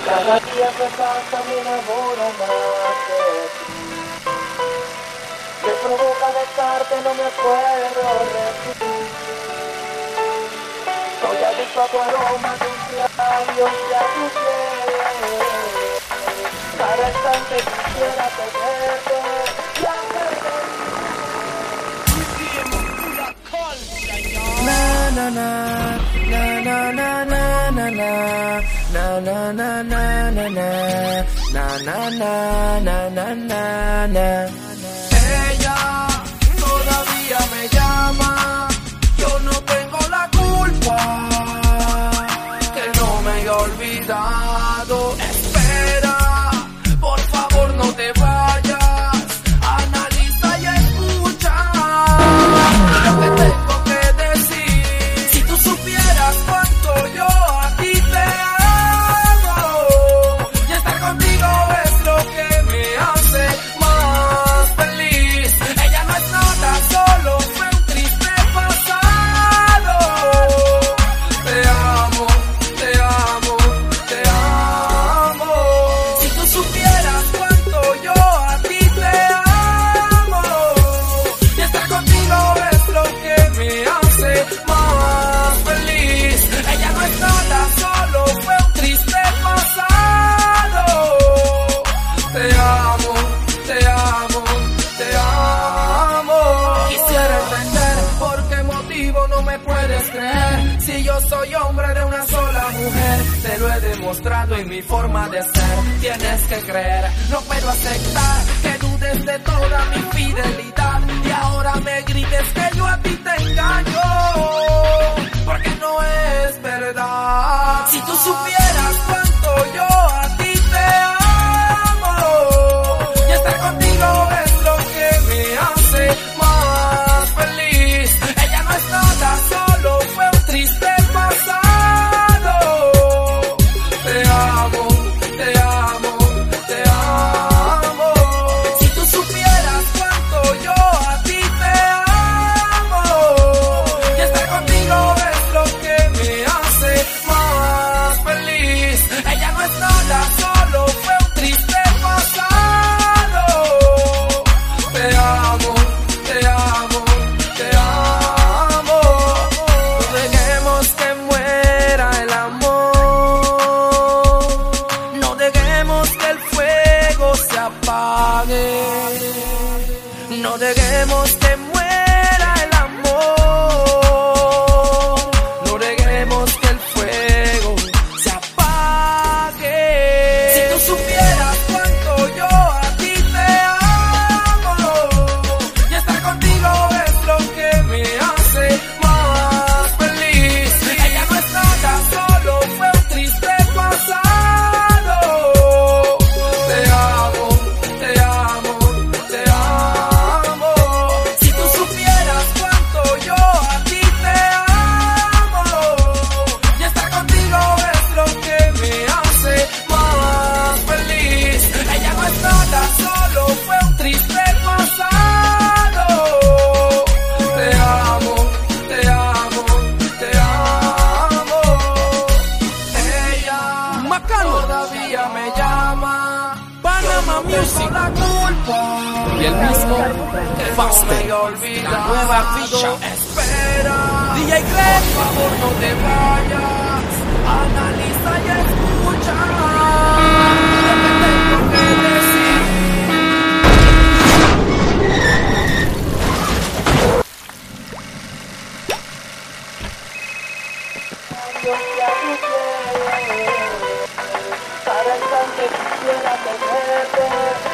Cada día que pasa me enamoro más de ti. Me provoca besarte, no me puedo resistir. Soy adicto a tu aroma, a tus labios y a tu piel. Cada instante quisiera tenerte y hacerte. Na na na na na na na na na na na na na na na na na na na. Ella todavía me llama, yo no tengo la culpa, que no me he olvidado. Espera, por favor no te vayas, analiza y escucha lo que tengo que decir. Si tú supieras cuánto yo a ti te amo, y estar contigo es lo que me hace más feliz. Ella no es nada, solo fue un triste pasado. Te amo, te amo, te amo. Si tú supieras cuánto yo a ti te amo, y estar contigo es lo que me hace más feliz. Ella no es nada, solo fue un triste pasado. Te amo, te amo, te amo. Quisiera entender por qué motivo no me puedes creer. Si yo soy hombre de una sola mujer, te lo he demostrado en mi forma de ser. Tienes que creer, no puedo aceptar que dudes de toda mi fidelidad y ahora me grites que yo a ti te engaño, porque no es verdad. Si tú supieras cuánto yo a ti te amo, y estar contigo es lo que me hace más feliz. Ella no es nada, solo fue un triste pasado. Te amo, te amo, te amo. Si tú supieras cuánto yo a ti te amo, y estar contigo es lo que me hace más feliz. Ella no es nada, solo fue un triste pasado. Te amo, te amo, te amo. No dejemos que muera el amor, no dejemos que el fuego se apague, no dejemos que muera el amor, no dejemos que el fuego se apague. Si tú supieras cuánto yo a ti te amo, y estar contigo es lo que me hace más feliz. Ella no es nada, solo fue un triste pasado. Te amo, te amo, te amo. Si tú supieras cuánto yo a ti te amo, y estar contigo es lo que me hace más feliz. Ella no es nada, solo fue un triste pasado. Te amo, te amo, te amo. Ella todavía me llama, Panama Music, la culpa, y el mismo Faster, la nueva ficha. Espera, DJ Greg, por favor no te vayas, analiza y escucha lo que tengo que decir. Dios y a tu piel. Cada instante quisiera tenerte